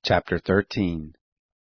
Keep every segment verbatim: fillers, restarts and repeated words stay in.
Chapter thirteen.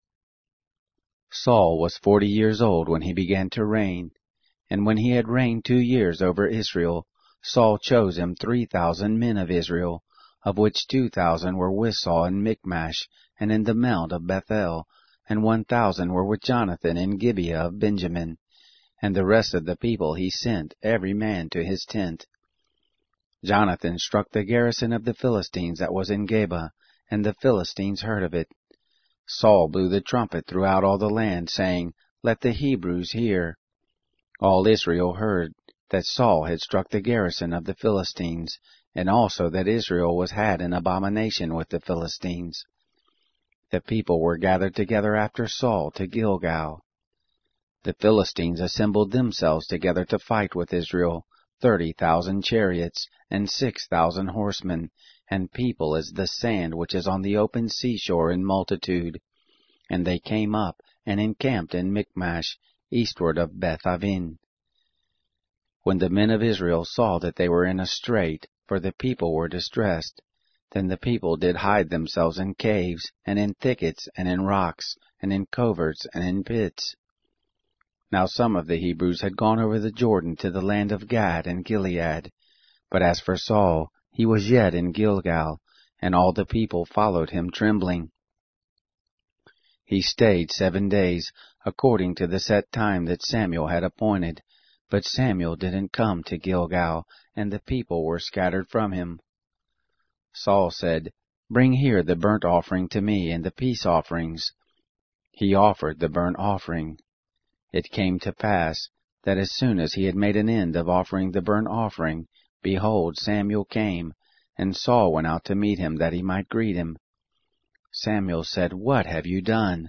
Saul was forty years old when he began to reign, and when he had reigned two years over Israel, Saul chose him three thousand men of Israel, of which two thousand were with Saul in Michmash and in the mount of Bethel, and one thousand were with Jonathan in Gibeah of Benjamin, and the rest of the people he sent, every man to his tent. Jonathan struck the garrison of the Philistines that was in Geba, and the Philistines heard of it. Saul blew the trumpet throughout all the land, saying, Let the Hebrews hear. All Israel heard that Saul had struck the garrison of the Philistines, and also that Israel was had an abomination with the Philistines. The people were gathered together after Saul to Gilgal. The Philistines assembled themselves together to fight with Israel, thirty thousand chariots, and six thousand horsemen, and people as the sand which is on the open seashore in multitude. And they came up and encamped in Michmash, eastward of Beth-aven. When the men of Israel saw that they were in a strait, for the people were distressed, then the people did hide themselves in caves, and in thickets, and in rocks, and in coverts, and in pits. Now some of the Hebrews had gone over the Jordan to the land of Gad and Gilead, but as for Saul, he was yet in Gilgal, and all the people followed him trembling. He stayed seven days, according to the set time that Samuel had appointed, but Samuel didn't come to Gilgal, and the people were scattered from him. Saul said, Bring here the burnt offering to me, and the peace offerings. He offered the burnt offering. It came to pass that as soon as he had made an end of offering the burnt offering, behold, Samuel came, and Saul went out to meet him, that he might greet him. Samuel said, What have you done?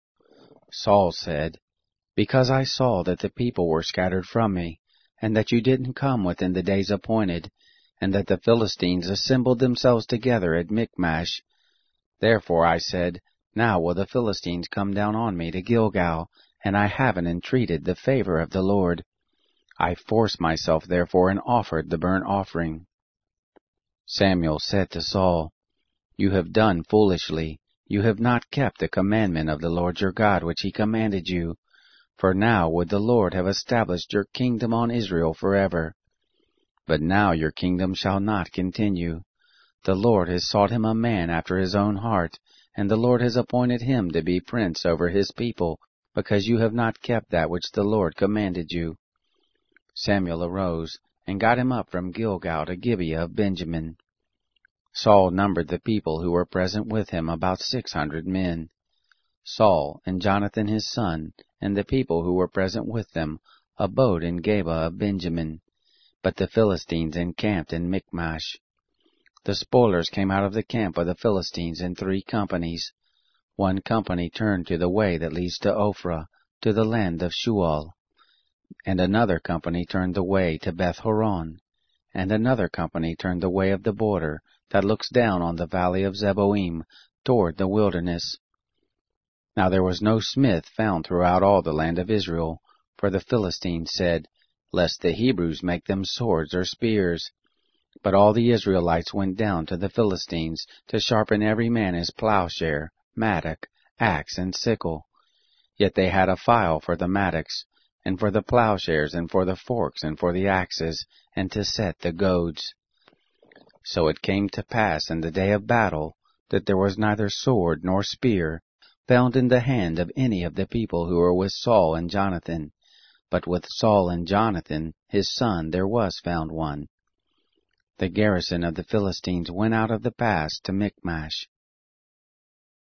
Saul said, Because I saw that the people were scattered from me, and that you didn't come within the days appointed, and that the Philistines assembled themselves together at Michmash. Therefore I said, Now will the Philistines come down on me to Gilgal, and I haven't entreated the favor of the Lord. I forced myself therefore and offered the burnt offering. Samuel said to Saul, You have done foolishly. You have not kept the commandment of the Lord your God which he commanded you. For now would the Lord have established your kingdom on Israel forever. But now your kingdom shall not continue. The Lord has sought him a man after his own heart, and the Lord has appointed him to be prince over his people, because you have not kept that which the Lord commanded you. Samuel arose, and got him up from Gilgal to Gibeah of Benjamin. Saul numbered the people who were present with him, about six hundred men. Saul and Jonathan his son, and the people who were present with them, abode in Geba of Benjamin. But the Philistines encamped in Michmash. The spoilers came out of the camp of the Philistines in three companies. One company turned to the way that leads to Ophrah, to the land of Shual. And another company turned the way to Beth-horon. And another company turned the way of the border, that looks down on the valley of Zeboim, toward the wilderness. Now there was no smith found throughout all the land of Israel, for the Philistines said, Lest the Hebrews make them swords or spears. But all the Israelites went down to the Philistines, to sharpen every man his plowshare, mattock, axe, and sickle. Yet they had a file for the mattocks, and for the plowshares, and for the forks, and for the axes, and to set the goads. So it came to pass in the day of battle, that there was neither sword nor spear found in the hand of any of the people who were with Saul and Jonathan, but with Saul and Jonathan his son there was found one. The garrison of the Philistines went out of the pass to Michmash.